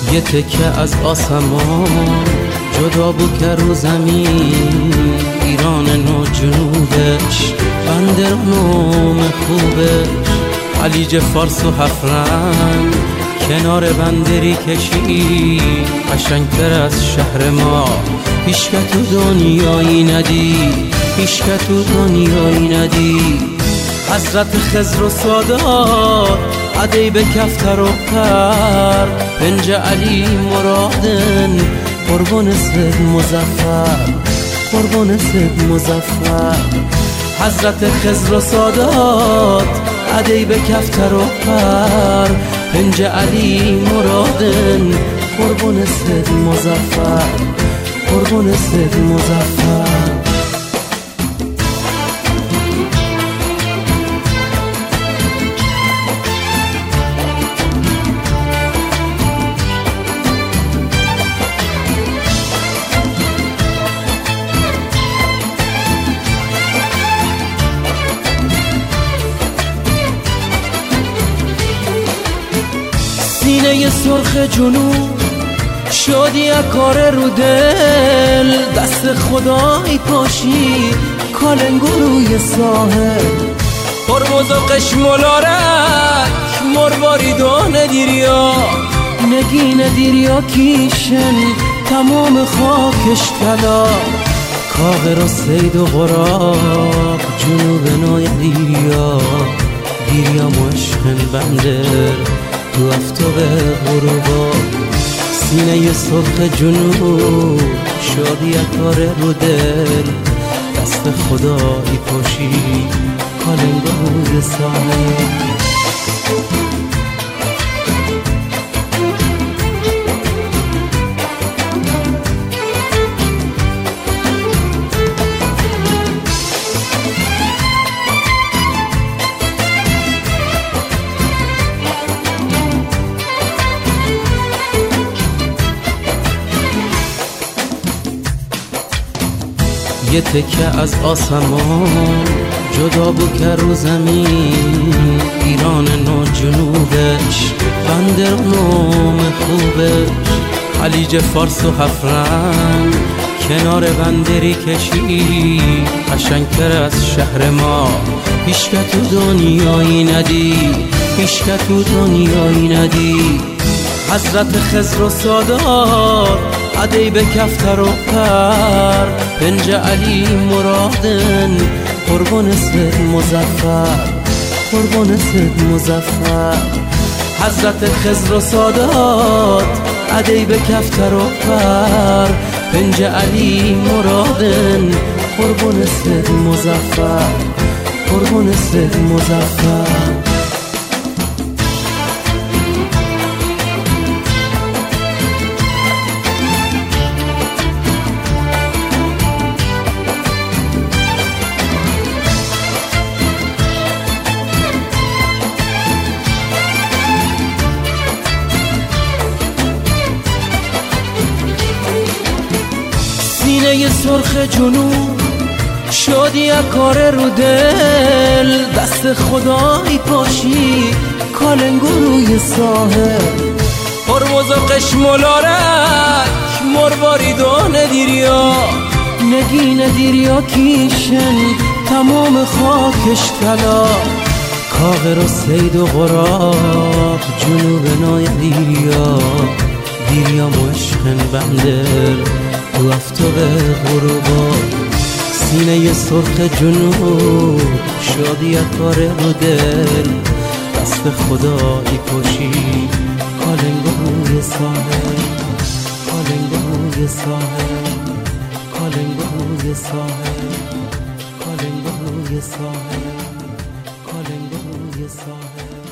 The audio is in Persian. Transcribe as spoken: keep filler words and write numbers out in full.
یه تکه از آسمان جدا بود که رو زمین ایران نو جنوبش بندر نوم خوبش خلیج فارس و هفت رنگ کنار بندری کشی قشنگتر از شهر ما هیچ که تو دنیایی ندید هیچ که تو دنیایی ندید حضرت خضر و سادات عدیب کفتر و پر پنج علی مرادن قربان سید مظفر قربان سید مظفر حضرت خضر و سادات عدیب کفتر و پر پنج علی مرادن قربان سید مظفر قربان سید مظفر سینه سرخ جنوب شدی کار رو دل دست خدای پاشی کالنگو روی ساحل هرمز و قشملارک مرواریدان دیریا نگین دیریا کیشن تمام خاکش طلا کاغر و سید و غراب جنوب نای دیریا دیریا مشکن بندر تو افتاب غروبا سینه سرخ جنوب شادی کار رو دل دست خدایی پاشی کالنگو روی ساحل یه تکه از آسمان جدا بود که رو زمین ایران نو جنوبش بندر نوم خوبش خلیج فارس و هفت رنگ کنار بندری کشی قشنگتر از شهر ما هیچ که تو دنیایی ندید هیچ که تو دنیایی ندید حضرت خضر و سادات عدیب کفتر و پر پنج علی مرادن قربان سید مظفر قربان سید مظفر حضرت خضر و سادات عدیب کفتر و پر پنج علی مرادن قربان سید مظفر قربان سید مظفر سینه سرخ جنوب شدی کار رو دل دست خدای پاشی کالنگو روی ساحل هرمز و قشملارک مرواریدان دیریا نگین دیریا کیشن تمام خاکش طلا کاغر و سید و غراب جنوب نای دیریا دیریا مشکن بندر تو افتاب غروبا سینه سرخ جنوب شادی کار رو دل دست خدایی پاشی کالنگو روی ساحل کالنگو روی ساحل کالنگو روی ساحل کالنگو روی ساحل کالنگو روی ساحل